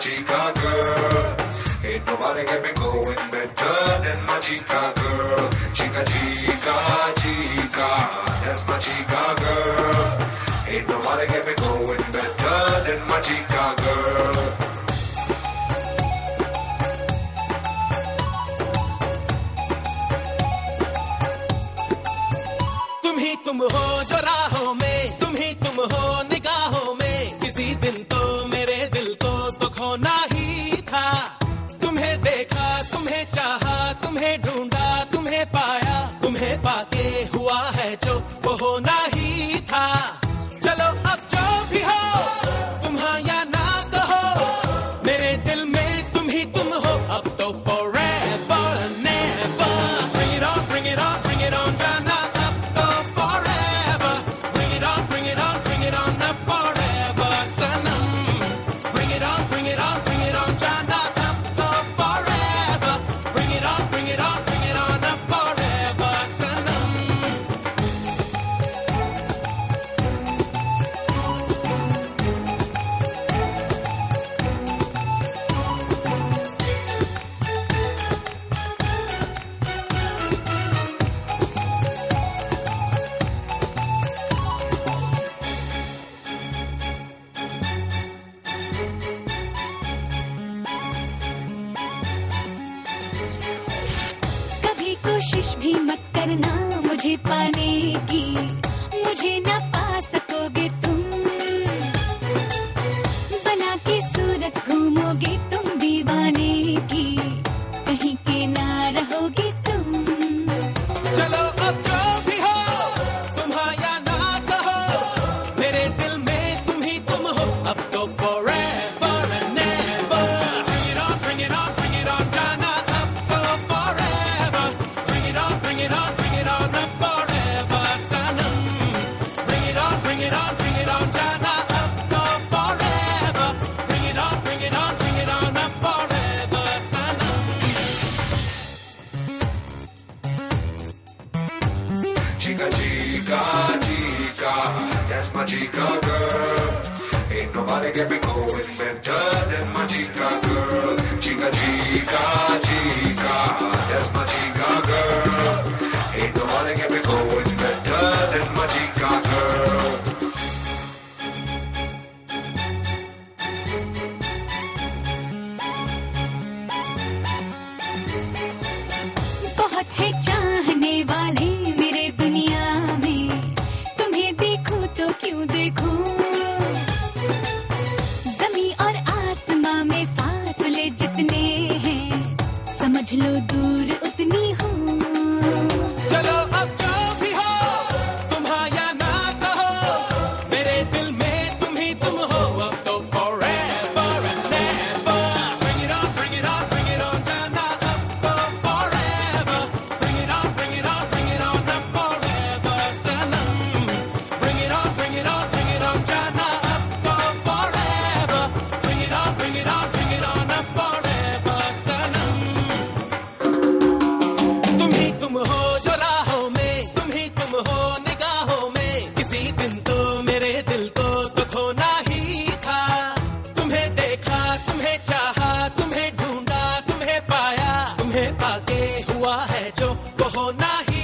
chica girl. Ain't nobody get me going better than my chica girl. Chica, chica, chica, that's my chica girl. Ain't nobody get me going better than my chica girl. तुम ही तुम हो जो राहों में, तुम ही तुम हो निगाहों में, किसी दिन तो मेरे दिल को तो खोना ही था। तुम्हें देखा, तुम्हें चाहा, तुम्हें ढूंढा, तुम्हें पाया, तुम्हें पाके हुआ है जो वो होना ही था। चलो अब जो भी हो, तुम हाँ या ना कहो, मेरे दिल में तुम ही तुम हो, अब तो forever never। Bring it on, bring it on, bring it on जाना, अब तो forever। Bring it on, bring it on, bring it on अब forever Sanam. Bring it on, bring it on, bring it on जाना, अब तो forever। Bring it on, bring it on, bring it on अब forever सनम। कभी कोशिश भी मत करना मुझे पाने की, मुझे ना पा सकोगे तुम। बना के सूरत घूमोगे तुम दीवाने की, कहीं के ना रहोगे तुम। चलो अब जो भी हो, तुम हाँ या ना कहो, मेरे दिल में तुम ही तुम हो, अब तो forever and never। Bring it on, bring it on, bring it on जाना, अब तो forever। Bring it on, bring it on, bring it on अब forever Sanam. Bring it on, bring it on, bring it on जाना, अब तो forever। Bring it on, bring it on, bring it on अब forever Sanam. Chica, chica, chica, that's my chica girl. Ain't nobody get me going better than my chica girl. Chica, chica, chica, that's my chica girl. Ain't nobody get me going better than my chica girl. बहुत है चाहने वाले मेरे दुनिया में, तुम्हें देखूं तो क्यों देखूं। जमी और आसमां में फासले जितने हैं, समझ लो दूर उतनी हूँ। चलो अब जो भी हो, तुम हाँ या ना कहो, मेरे दिल में तुम ही तुम हो, अब तो forever and never। Bring it on, bring it on, bring it on जाना, अब तो forever। Bring it on, bring it on, bring it on अब forever Sanam. Bring it on, bring it on, bring it on जाना, अब तो forever। Bring it on, bring it on, bring it on अब forever सनम। तुम ही तुम हो जो राहों में, तुम ही तुम हो निगाहों में, किसी दिन तो मेरे दिल को तो खोना ही था। तुम्हें देखा, तुम्हें चाहा, तुम्हें ढूंढा, तुम्हें पाया, तुम्हें पाके हुआ है जो वो होना ही